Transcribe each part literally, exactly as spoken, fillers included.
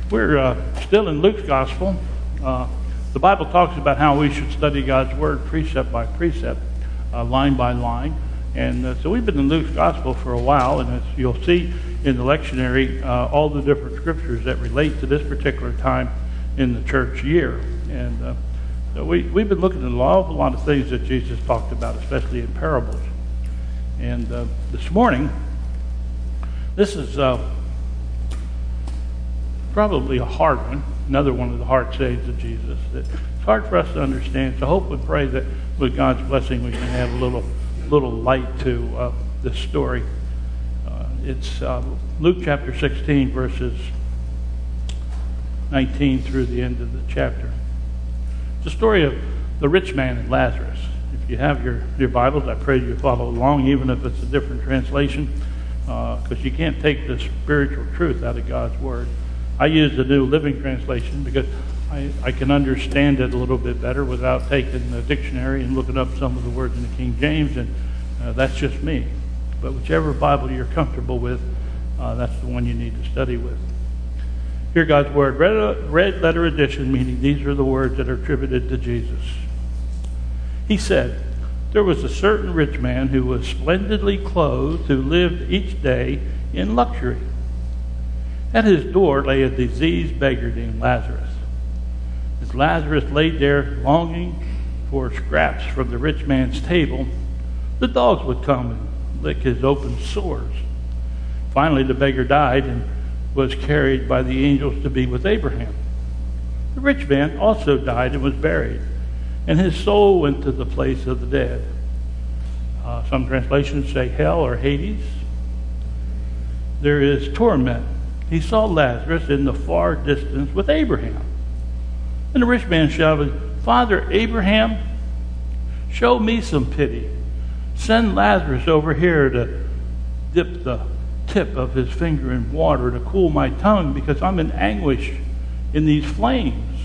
We're uh, still in Luke's Gospel. Uh, the Bible talks about how we should study God's Word precept by precept, uh, line by line. And uh, so we've been in Luke's Gospel for a while, and as you'll see in the lectionary, uh, all the different scriptures that relate to this particular time in the church year. And uh, so we, we've been looking at an awful lot of things that Jesus talked about, especially in parables. And uh, this morning, this is uh, probably a hard one, another one of the hard sayings of Jesus. That it's hard for us to understand. So I hope and pray that with God's blessing we can have a little little light to uh, this story. Uh, it's uh, Luke chapter sixteen, verses nineteen through the end of the chapter. It's the story of the rich man and Lazarus. If you have your, your Bibles, I pray you follow along, even if it's a different translation, because uh, you can't take the spiritual truth out of God's Word. I use the New Living Translation because I, I can understand it a little bit better without taking the dictionary and looking up some of the words in the King James, and uh, that's just me. But whichever Bible you're comfortable with, uh, that's the one you need to study with. Hear God's Word, red, red letter edition, meaning these are the words that are attributed to Jesus. He said, "There was a certain rich man who was splendidly clothed, who lived each day in luxury. At his door lay a diseased beggar named Lazarus. As Lazarus laid there longing for scraps from the rich man's table, the dogs would come and lick his open sores. Finally, the beggar died and was carried by the angels to be with Abraham. The rich man also died and was buried, and his soul went to the place of the dead." Uh, some translations say hell or Hades. There is torment. He saw Lazarus in the far distance with Abraham. And the rich man shouted, "Father Abraham, show me some pity. Send Lazarus over here to dip the tip of his finger in water to cool my tongue, because I'm in anguish in these flames."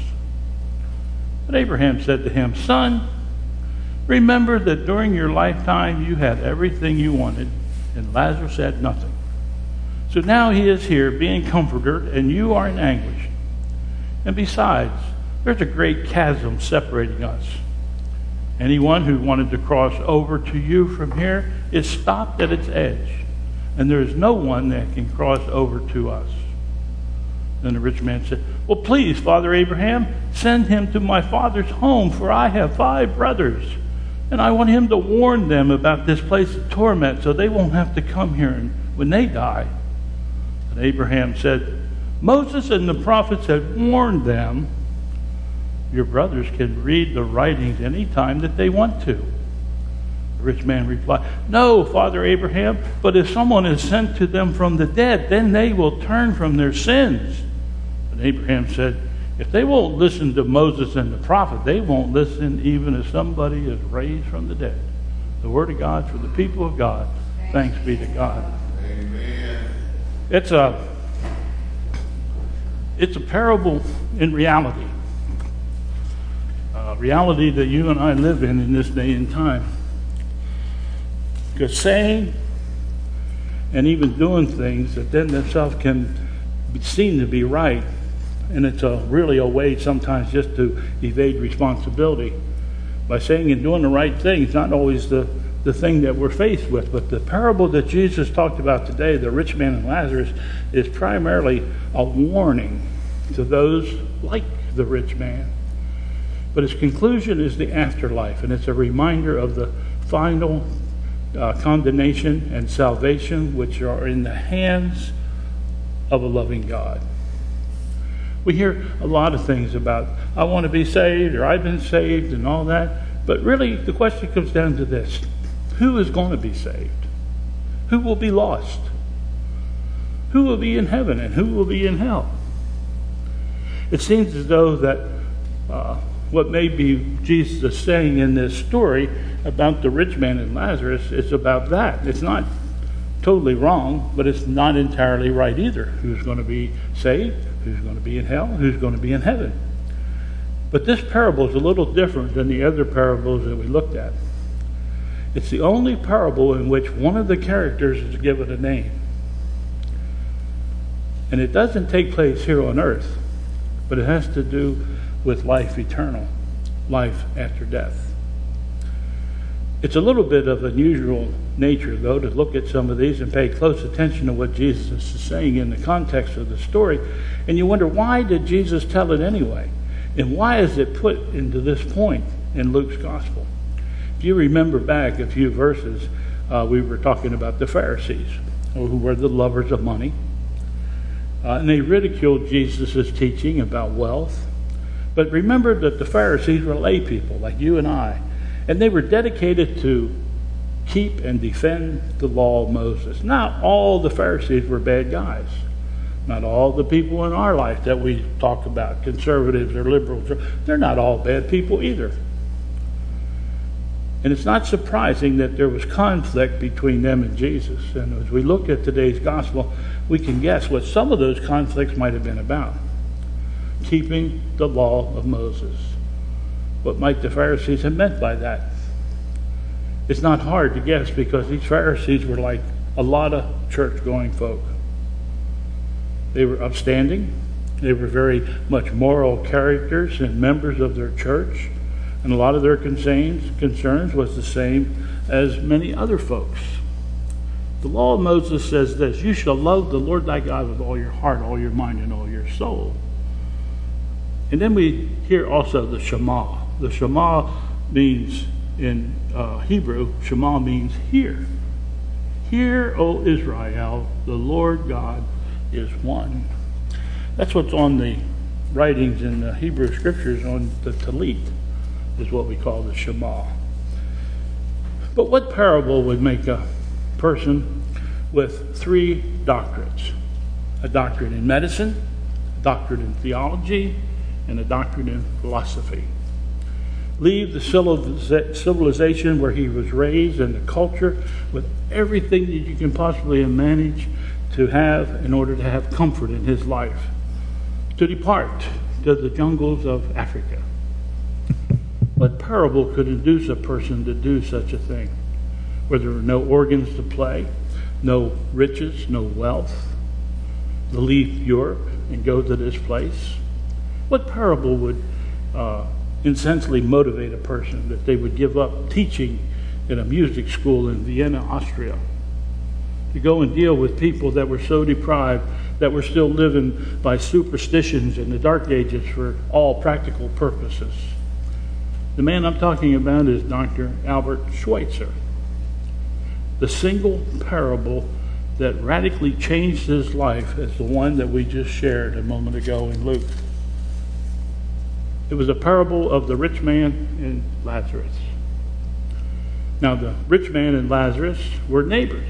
But Abraham said to him, "Son, remember that during your lifetime you had everything you wanted, and Lazarus had nothing. So now he is here being comforted, and you are in anguish. And besides, there's a great chasm separating us. Anyone who wanted to cross over to you from here is stopped at its edge, and there is no one that can cross over to us." Then the rich man said, "Well, please, Father Abraham, send him to my father's home, for I have five brothers, and I want him to warn them about this place of torment so they won't have to come here when they die." And Abraham said, "Moses and the prophets have warned them. Your brothers can read the writings any time that they want to." The rich man replied, "No, Father Abraham, but if someone is sent to them from the dead, then they will turn from their sins." And Abraham said, "If they won't listen to Moses and the prophet, they won't listen even if somebody is raised from the dead." The word of God for the people of God. Thanks be to God. Amen. It's a, it's a parable in reality. Uh, reality that you and I live in in this day and time. Because saying and even doing things that then themselves can be seen to be right, and it's a really a way sometimes just to evade responsibility. By saying and doing the right thing, it's not always the, the thing that we're faced with. But the parable that Jesus talked about today, the rich man and Lazarus, is primarily a warning to those like the rich man. But its conclusion is the afterlife, and it's a reminder of the final uh, condemnation and salvation, which are in the hands of a loving God. We hear a lot of things about, I want to be saved, or I've been saved, and all that. But really, the question comes down to this. Who is going to be saved? Who will be lost? Who will be in heaven, and who will be in hell? It seems as though that uh, what may be Jesus saying in this story about the rich man and Lazarus is about that. It's not totally wrong, but it's not entirely right either. Who's going to be saved? Who's going to be in hell? Who's going to be in heaven? But this parable is a little different than the other parables that we looked at. It's the only parable in which one of the characters is given a name. And it doesn't take place here on earth, but it has to do with life eternal, life after death. It's a little bit of unusual nature, though, to look at some of these and pay close attention to what Jesus is saying in the context of the story. And you wonder, why did Jesus tell it anyway? And why is it put into this point in Luke's gospel? If you remember back a few verses, uh, we were talking about the Pharisees, who were the lovers of money. Uh, and they ridiculed Jesus' teaching about wealth. But remember that the Pharisees were lay people like you and I. And they were dedicated to keep and defend the law of Moses. Not all the Pharisees were bad guys. Not all the people in our life that we talk about, conservatives or liberals, they're not all bad people either. And it's not surprising that there was conflict between them and Jesus. And as we look at today's gospel, we can guess what some of those conflicts might have been about. Keeping the law of Moses. What might the Pharisees have meant by that? It's not hard to guess, because these Pharisees were like a lot of church-going folk. They were upstanding. They were very much moral characters and members of their church. And a lot of their concerns, concerns was the same as many other folks. The law of Moses says this: you shall love the Lord thy God with all your heart, all your mind, and all your soul. And then we hear also the Shema. The Shema means, in uh, Hebrew, Shema means hear. Hear, O Israel, the Lord God is one. That's what's on the writings in the Hebrew scriptures on the Talit, is what we call the Shema. But what parable would make a person with three doctorates? A doctorate in medicine, a doctorate in theology, and a doctorate in philosophy. Leave the civilization where he was raised and the culture with everything that you can possibly manage to have in order to have comfort in his life. To depart to the jungles of Africa. What parable could induce a person to do such a thing? Where there were no organs to play, no riches, no wealth, to leave Europe and go to this place? What parable would uh, insensibly motivate a person that they would give up teaching in a music school in Vienna, Austria, to go and deal with people that were so deprived, that were still living by superstitions in the dark ages for all practical purposes? The man I'm talking about is Doctor Albert Schweitzer. The single parable that radically changed his life is the one that we just shared a moment ago in Luke. It was a parable of the rich man and Lazarus. Now, the rich man and Lazarus were neighbors.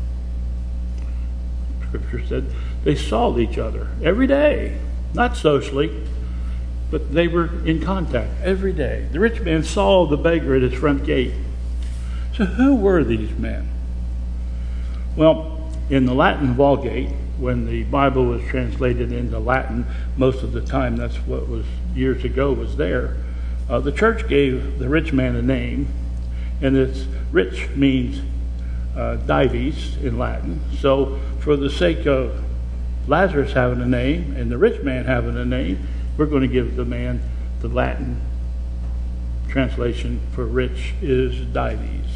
Scripture said they saw each other every day, not socially, but they were in contact every day. The rich man saw the beggar at his front gate. So who were these men? Well, in the Latin Vulgate, when the Bible was translated into Latin, most of the time that's what was years ago was there, uh, the church gave the rich man a name, and it's rich means uh, dives in Latin. So for the sake of Lazarus having a name and the rich man having a name, we're going to give the man the Latin translation for rich is dives.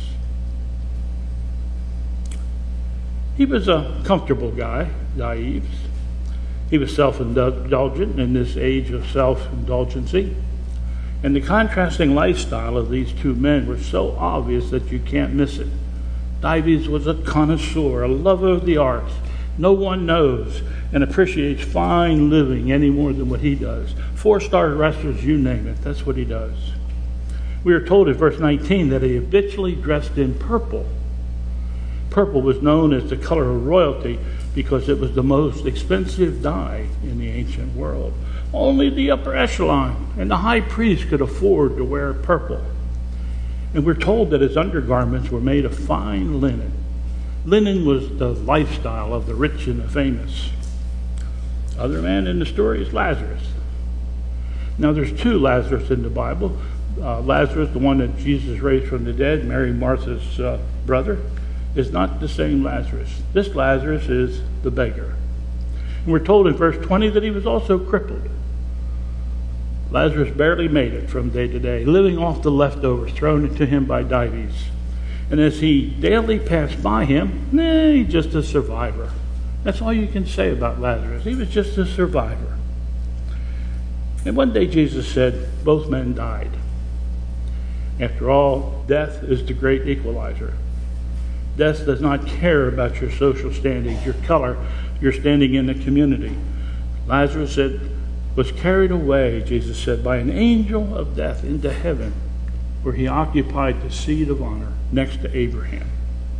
He was a comfortable guy, Dives. He was self-indulgent in this age of self-indulgency. And the contrasting lifestyle of these two men was so obvious that you can't miss it. Dives was a connoisseur, a lover of the arts. No one knows and appreciates fine living any more than what he does. Four-star restaurants, you name it, that's what he does. We are told in verse nineteen that he habitually dressed in purple. Purple was known as the color of royalty because it was the most expensive dye in the ancient world. Only the upper echelon and the high priest could afford to wear purple. And we're told that his undergarments were made of fine linen. Linen was the lifestyle of the rich and the famous. Other man in the story is Lazarus. Now there's two Lazarus in the Bible. Uh, Lazarus, the one that Jesus raised from the dead, Mary Martha's uh, brother, is not the same Lazarus. This Lazarus is the beggar. We're told in verse twenty that he was also crippled. Lazarus barely made it from day to day, living off the leftovers thrown to him by Dives. And as he daily passed by him, eh, he's just a survivor. That's all you can say about Lazarus. He was just a survivor. And one day Jesus said, both men died. After all, death is the great equalizer. Death does not care about your social standings, your color, your standing in the community. Lazarus said, was carried away, Jesus said, by an angel of death into heaven, where he occupied the seat of honor next to Abraham.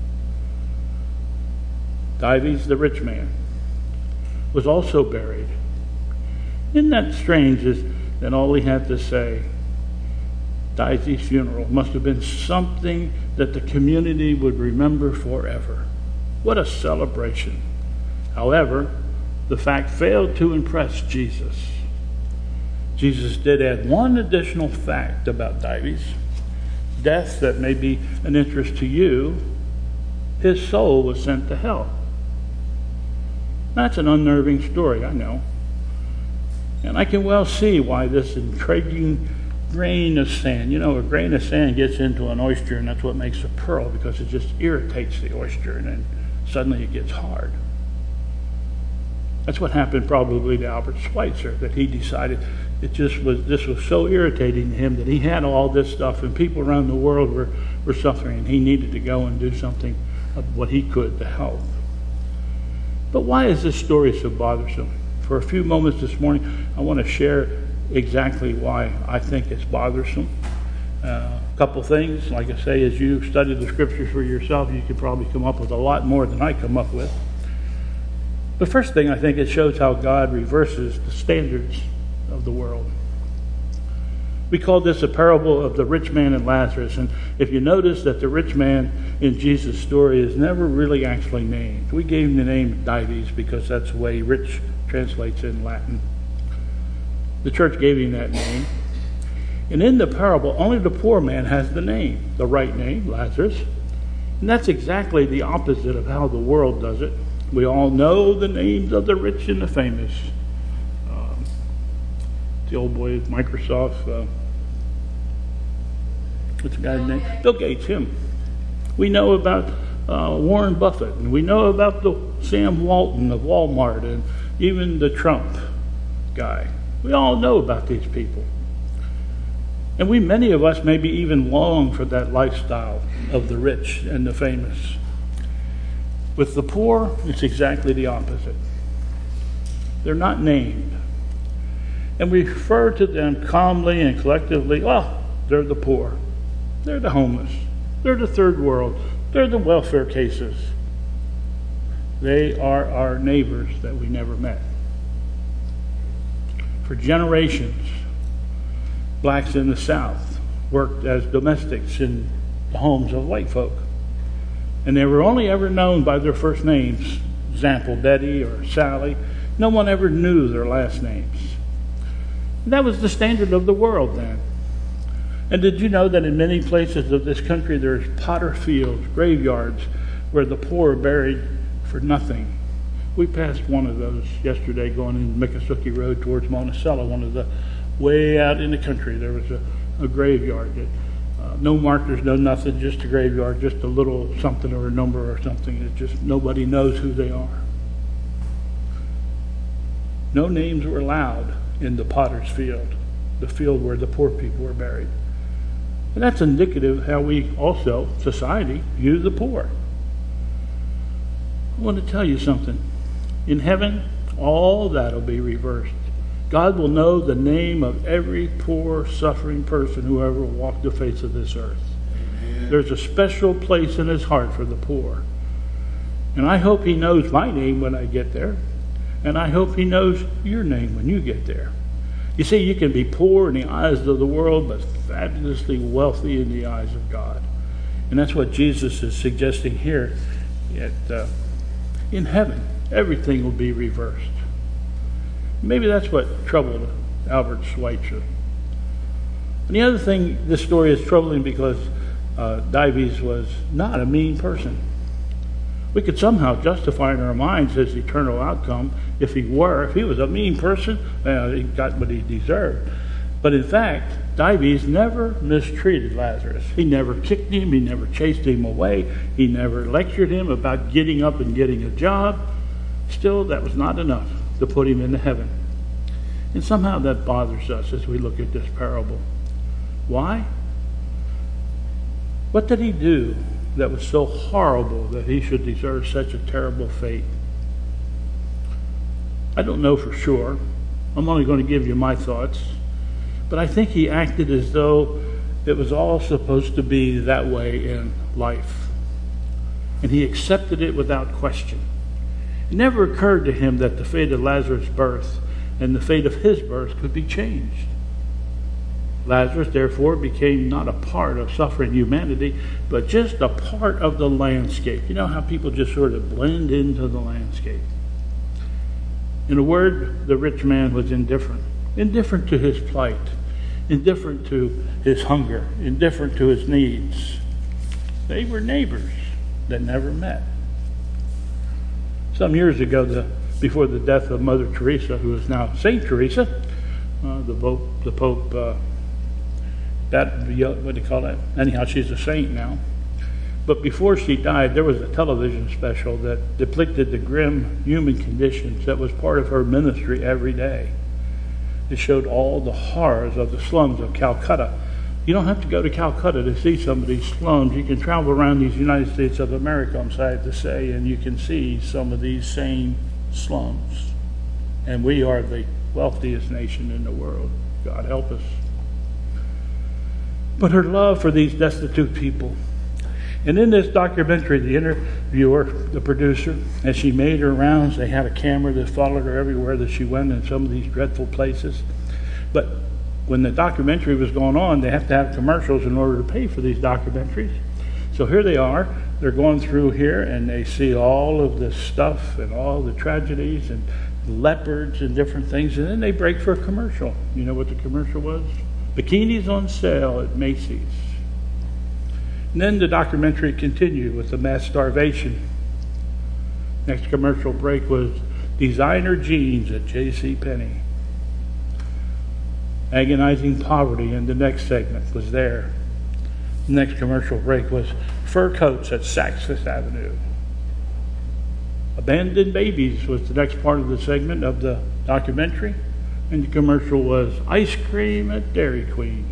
Dives, the rich man, was also buried. Isn't that strange is that all he had to say, Dives' funeral, must have been something that the community would remember forever. What a celebration. However, the fact failed to impress Jesus. Jesus did add one additional fact about Dives. Death that may be an interest to you. His soul was sent to hell. That's an unnerving story, I know. And I can well see why this intriguing grain of sand, you know, a grain of sand gets into an oyster, and that's what makes a pearl, because it just irritates the oyster, and then suddenly it gets hard. That's what happened probably to Albert Schweitzer, that he decided it just was, this was so irritating to him that he had all this stuff, and people around the world were, were suffering, and he needed to go and do something of what he could to help. But why is this story so bothersome? For a few moments this morning, I want to share exactly why I think it's bothersome. Uh, a couple things, like I say, as you study the scriptures for yourself, you could probably come up with a lot more than I come up with. The first thing, I think, it shows how God reverses the standards of the world. We call this a parable of the rich man and Lazarus, and if you notice that the rich man in Jesus' story is never really actually named. We gave him the name Dives because that's the way rich translates in Latin. The church gave him that name. And in the parable, only the poor man has the name, the right name, Lazarus. And that's exactly the opposite of how the world does it. We all know the names of the rich and the famous. Uh, the old boy at Microsoft, uh, what's the guy's name? Bill Gates, him. We know about uh, Warren Buffett, and we know about the Sam Walton of Walmart, and even the Trump guy. We all know about these people. And we, many of us, maybe even long for that lifestyle of the rich and the famous. With the poor, it's exactly the opposite. They're not named. And we refer to them calmly and collectively, well, they're the poor. They're the homeless. They're the third world. They're the welfare cases. They are our neighbors that we never met. For generations, blacks in the South worked as domestics in the homes of white folk. And they were only ever known by their first names, example, Betty or Sally. No one ever knew their last names. And that was the standard of the world then. And did you know that in many places of this country there's potter fields, graveyards, where the poor are buried for nothing? We passed one of those yesterday going in Miccosukee Road towards Monticello, one of the way out in the country. There was a, a graveyard. That, uh, no markers, no nothing, just a graveyard, just a little something or a number or something that just nobody knows who they are. No names were allowed in the potter's field, the field where the poor people were buried. And that's indicative of how we also, society, view the poor. I want to tell you something. In heaven, all that will be reversed. God will know the name of every poor, suffering person who ever walked the face of this earth. Amen. There's a special place in his heart for the poor. And I hope he knows my name when I get there. And I hope he knows your name when you get there. You see, you can be poor in the eyes of the world, but fabulously wealthy in the eyes of God. And that's what Jesus is suggesting here. Yet, uh, in heaven, everything will be reversed. Maybe that's what troubled Albert Schweitzer. And the other thing, this story is troubling because uh, Dives was not a mean person. We could somehow justify in our minds his eternal outcome if he were. If he was a mean person, well, he got what he deserved. But in fact, Dives never mistreated Lazarus. He never kicked him. He never chased him away. He never lectured him about getting up and getting a job. Still, that was not enough to put him into heaven. And somehow that bothers us as we look at this parable. Why? What did he do that was so horrible that he should deserve such a terrible fate? I don't know for sure. I'm only going to give you my thoughts. But I think he acted as though it was all supposed to be that way in life. And he accepted it without question. It never occurred to him that the fate of Lazarus' birth and the fate of his birth could be changed. Lazarus, therefore, became not a part of suffering humanity, but just a part of the landscape. You know how people just sort of blend into the landscape? In a word, the rich man was indifferent. Indifferent to his plight. Indifferent to his hunger. Indifferent to his needs. They were neighbors that never met. Some years ago, the, before the death of Mother Teresa, who is now Saint Teresa, uh, the Pope, the Pope uh, that, what do you call that? Anyhow, she's a saint now. But before she died, there was a television special that depicted the grim human conditions that was part of her ministry every day. It showed all the horrors of the slums of Calcutta. You don't have to go to Calcutta to see some of these slums. You can travel around these United States of America, I'm sad to say, and you can see some of these same slums. And we are the wealthiest nation in the world. God help us. But her love for these destitute people. And in this documentary, the interviewer, the producer, as she made her rounds, they had a camera that followed her everywhere that she went in some of these dreadful places. But when the documentary was going on, they have to have commercials in order to pay for these documentaries. So here they are. They're going through here, and they see all of this stuff and all the tragedies and leopards and different things. And then they break for a commercial. You know what the commercial was? Bikinis on sale at Macy's. And then the documentary continued with the mass starvation. Next commercial break was designer jeans at J C Penney. Agonizing poverty in the next segment was there. The next commercial break was fur coats at Saks Fifth Avenue. Abandoned babies was the next part of the segment of the documentary. And the commercial was ice cream at Dairy Queen.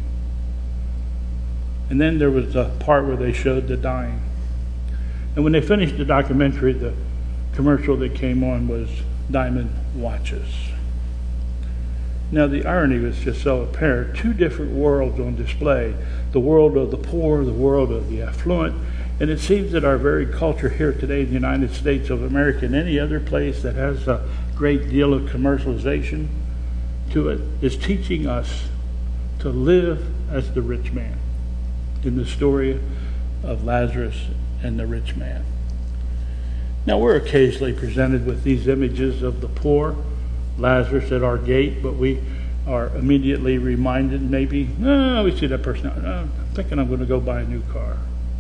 And then there was the part where they showed the dying. And when they finished the documentary, the commercial that came on was diamond watches. Now the irony was just so apparent. Two different worlds on display. The world of the poor, the world of the affluent. And it seems that our very culture here today in the United States of America and any other place that has a great deal of commercialization to it is teaching us to live as the rich man in the story of Lazarus and the rich man. Now we're occasionally presented with these images of the poor, Lazarus at our gate, but we are immediately reminded maybe, no, we see that person, no, I'm thinking I'm going to go buy a new car.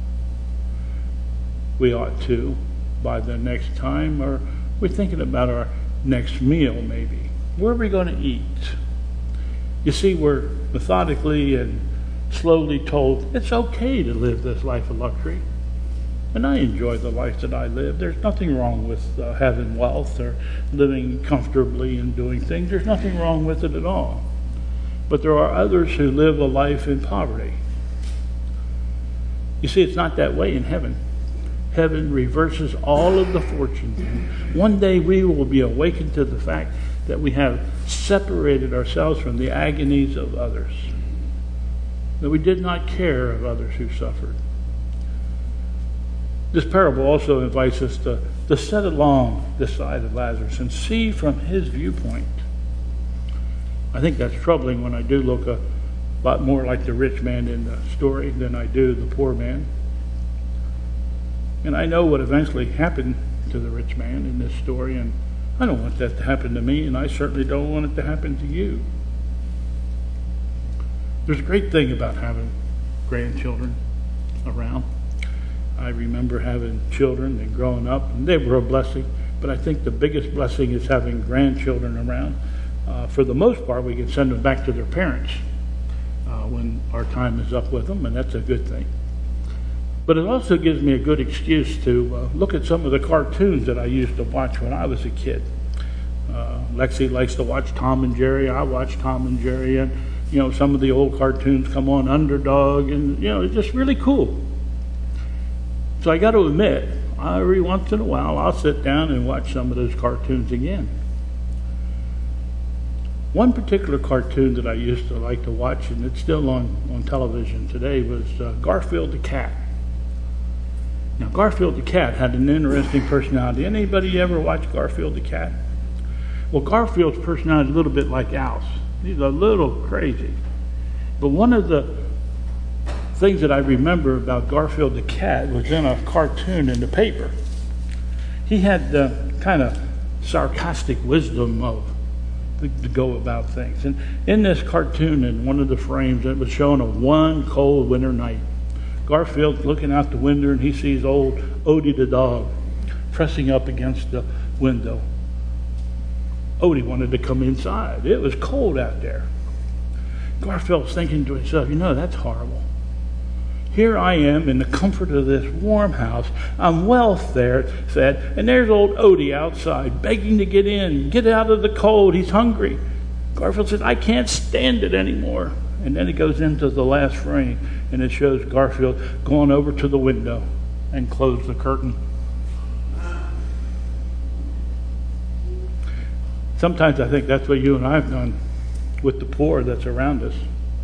We ought to by the next time, or we're thinking about our next meal maybe. Where are we going to eat? You see, we're methodically and slowly told it's okay to live this life of luxury. And I enjoy the life that I live. There's nothing wrong with uh, having wealth or living comfortably and doing things. There's nothing wrong with it at all. But there are others who live a life in poverty. You see, it's not that way in heaven. Heaven reverses all of the fortunes. One day we will be awakened to the fact that we have separated ourselves from the agonies of others, that we did not care of others who suffered. This parable also invites us to, to set along the side of Lazarus and see from his viewpoint. I think that's troubling when I do look a lot more like the rich man in the story than I do the poor man. And I know what eventually happened to the rich man in this story, and I don't want that to happen to me, and I certainly don't want it to happen to you. There's a great thing about having grandchildren around. I remember having children and growing up, and they were a blessing. But I think the biggest blessing is having grandchildren around. Uh, for the most part, we can send them back to their parents uh, when our time is up with them, and that's a good thing. But it also gives me a good excuse to uh, look at some of the cartoons that I used to watch when I was a kid. Uh, Lexi likes to watch Tom and Jerry. I watch Tom and Jerry, and you know, some of the old cartoons come on, Underdog, and you know, it's just really cool. So I got to admit, every once in a while, I'll sit down and watch some of those cartoons again. One particular cartoon that I used to like to watch, and it's still on, on television today, was uh, Garfield the Cat. Now, Garfield the Cat had an interesting personality. Anybody ever watch Garfield the Cat? Well, Garfield's personality is a little bit like Al's. He's a little crazy. But one of the things that I remember about Garfield the Cat was in a cartoon in the paper. He had the kind of sarcastic wisdom of to, to go about things. And in this cartoon, in one of the frames, it was showing a one cold winter night. Garfield's looking out the window, and he sees old Odie the dog pressing up against the window. Odie wanted to come inside. It was cold out there. Garfield's thinking to himself, you know, that's horrible. Here I am in the comfort of this warm house. I'm well fed, and there's old Odie outside begging to get in, get out of the cold. He's hungry. Garfield says, I can't stand it anymore. And then it goes into the last frame, and it shows Garfield going over to the window and close the curtain. Sometimes I think that's what you and I have done with the poor that's around us.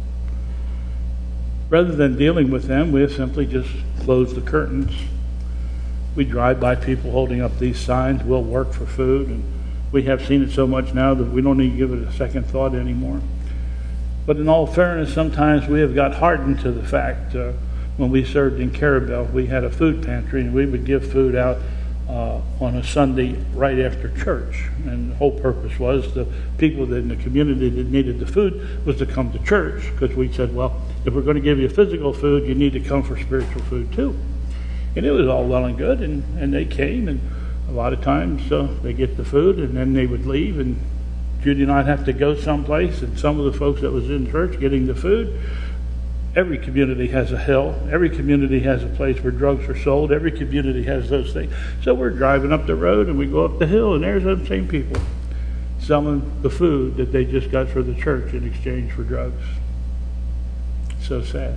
Rather than dealing with them, we have simply just closed the curtains. We drive by people holding up these signs, we'll work for food, and we have seen it so much now that we don't even give it a second thought anymore. But in all fairness, sometimes we have got hardened to the fact, uh, when we served in Carabel, we had a food pantry, and we would give food out uh, on a Sunday right after church. And the whole purpose was the people that in the community that needed the food was to come to church, because we said, well, if we're going to give you physical food, you need to come for spiritual food too. And it was all well and good, and, and they came, and a lot of times uh, they get the food, and then they would leave, and Judy and I'd have to go someplace, and some of the folks that was in church getting the food. Every community has a hell. Every community has a place where drugs are sold. Every community has those things. So we're driving up the road, and we go up the hill, and there's those same people selling the food that they just got for the church in exchange for drugs. So sad.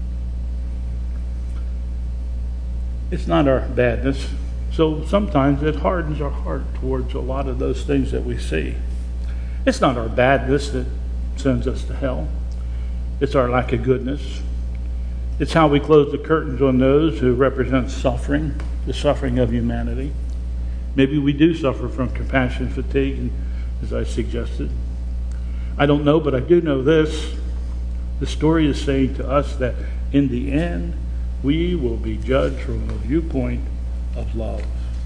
It's not our badness. So sometimes it hardens our heart towards a lot of those things that we see. It's not our badness that sends us to hell. It's our lack of goodness. It's how we close the curtains on those who represent suffering, the suffering of humanity. Maybe we do suffer from compassion fatigue, as I suggested. I don't know, but I do know this. The story is saying to us that in the end, we will be judged from a viewpoint of love.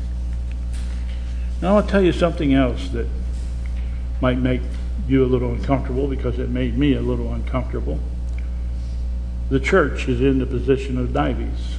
Now I'll tell you something else that might make you a little uncomfortable, because it made me a little uncomfortable. The church is in the position of Dives.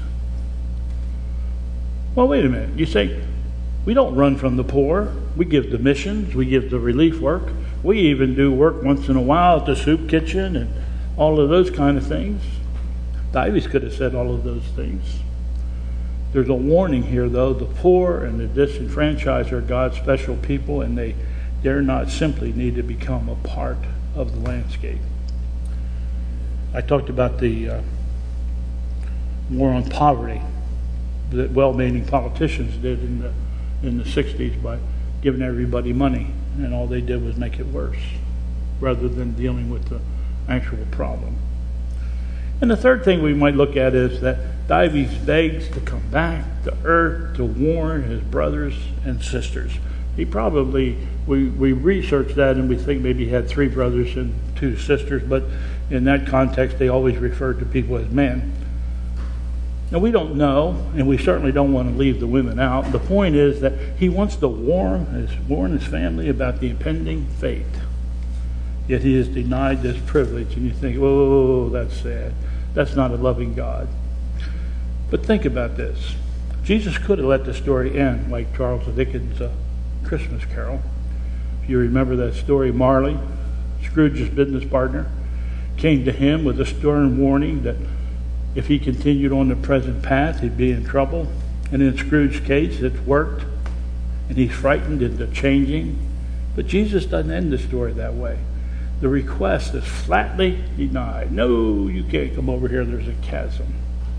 Well, wait a minute. You say, we don't run from the poor. We give the missions. We give the relief work. We even do work once in a while at the soup kitchen and all of those kind of things. Dives could have said all of those things. There's a warning here, though. The poor and the disenfranchised are God's special people, and they dare not simply need to become a part of the landscape. I talked about the uh, war on poverty that well-meaning politicians did in the in the sixties by giving everybody money, and all they did was make it worse rather than dealing with the actual problem. And the third thing we might look at is that Dives begs to come back to earth to warn his brothers and sisters. He probably, we, we researched that, and we think maybe he had three brothers and two sisters, but in that context they always referred to people as men. Now we don't know, and we certainly don't want to leave the women out. The point is that he wants to warn his, warn his family about the impending fate. Yet he is denied this privilege, and you think, oh, that's sad. That's not a loving God. But think about this. Jesus could have let the story end like Charles Dickens' uh, Christmas Carol. If you remember that story, Marley, Scrooge's business partner, came to him with a stern warning that if he continued on the present path, he'd be in trouble. And in Scrooge's case, it's worked, and he's frightened into changing. But Jesus doesn't end the story that way. The request is flatly denied. No, you can't come over here. There's a chasm.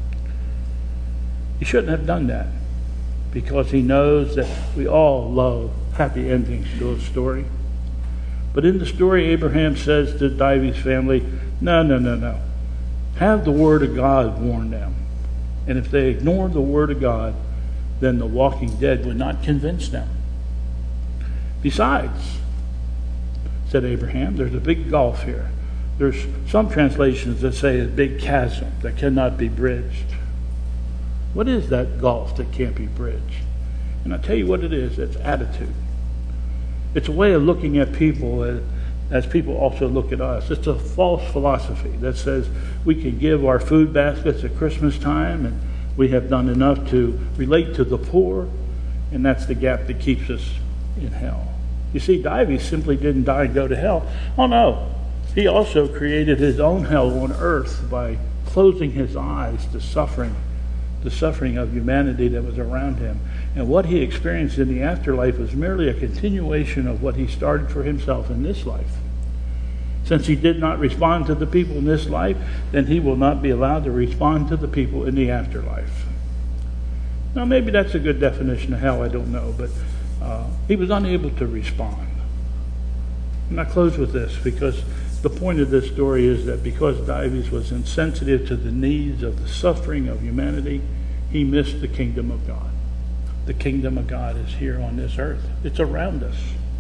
He shouldn't have done that because he knows that we all love happy endings to a story. But in the story, Abraham says to Davey's family, no, no, no, no. Have the Word of God warn them. And if they ignore the Word of God, then the walking dead would not convince them. Besides, said Abraham, there's a big gulf here. There's some translations that say a big chasm that cannot be bridged. What is that gulf that can't be bridged? And I'll tell you what it is. It's attitude. It's a way of looking at people as, as people also look at us. It's a false philosophy that says we can give our food baskets at Christmas time and we have done enough to relate to the poor, and that's the gap that keeps us in hell. You see, Davey simply didn't die and go to hell. Oh no, he also created his own hell on earth by closing his eyes to suffering, the suffering of humanity that was around him. And what he experienced in the afterlife was merely a continuation of what he started for himself in this life. Since he did not respond to the people in this life, then he will not be allowed to respond to the people in the afterlife. Now, maybe that's a good definition of hell, I don't know, but uh, he was unable to respond. And I close with this, because the point of this story is that because Dives was insensitive to the needs of the suffering of humanity, he missed the kingdom of God. The kingdom of God is here on this earth. It's around us.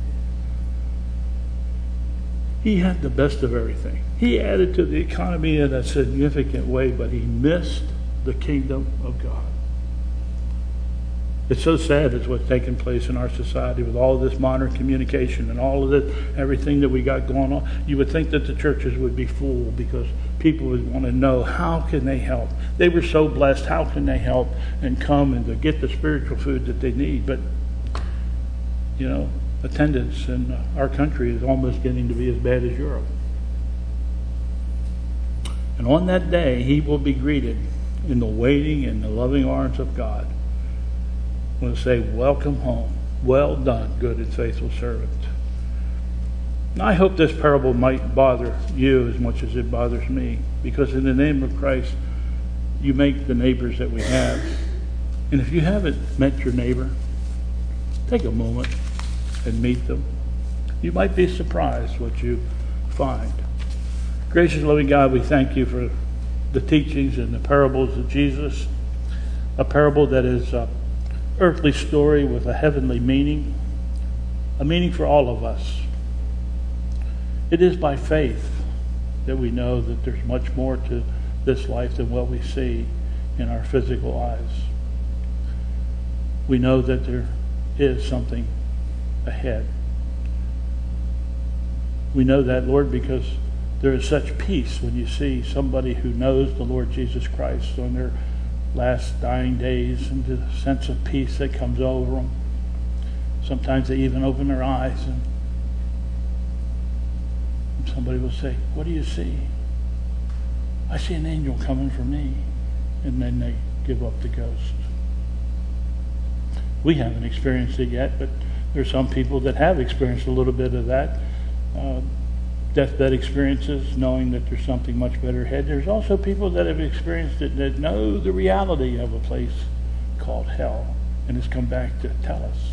He had the best of everything. He added to the economy in a significant way, but he missed the kingdom of God. It's so sad is what's taking place in our society with all of this modern communication and all of this, everything that we got going on. You would think that the churches would be full because people would want to know, how can they help? They were so blessed, how can they help and come and to get the spiritual food that they need? But, you know, attendance in our country is almost getting to be as bad as Europe. And on that day, he will be greeted in the waiting and the loving arms of God. I'm going to say, welcome home. Well done, good and faithful servant. Now, I hope this parable might bother you as much as it bothers me, because in the name of Christ, you make the neighbors that we have. And if you haven't met your neighbor, take a moment and meet them. You might be surprised what you find. Gracious and loving God, we thank you for the teachings and the parables of Jesus, a parable that is a earthly story with a heavenly meaning, a meaning for all of us. It is by faith that we know that there's much more to this life than what we see in our physical eyes. We know that there is something ahead. We know that, Lord, because there is such peace when you see somebody who knows the Lord Jesus Christ on their last dying days, and the sense of peace that comes over them. Sometimes they even open their eyes and somebody will say, what do you see? I see an angel coming for me. And then they give up the ghost. We haven't experienced it yet, but there's some people that have experienced a little bit of that. Uh, deathbed experiences, knowing that there's something much better ahead. There's also people that have experienced it that know the reality of a place called hell and has come back to tell us.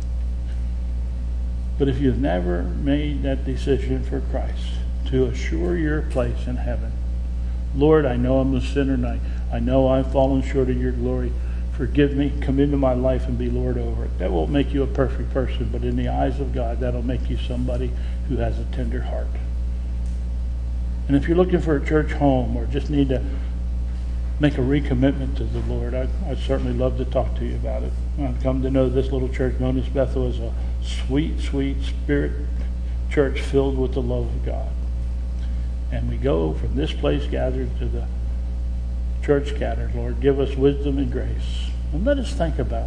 But if you've never made that decision for Christ to assure your place in heaven, Lord, I know I'm a sinner and I, I know I've fallen short of your glory. Forgive me, come into my life and be Lord over it. That won't make you a perfect person, but in the eyes of God, that'll make you somebody who has a tender heart. And if you're looking for a church home or just need to make a recommitment to the Lord, I'd, I'd certainly love to talk to you about it. I've come to know this little church known as Bethel is a sweet, sweet spirit church filled with the love of God. And we go from this place gathered to the church church scattered, Lord, give us wisdom and grace. And let us think about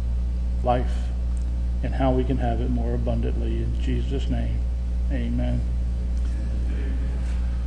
life and how we can have it more abundantly. In Jesus' name, amen.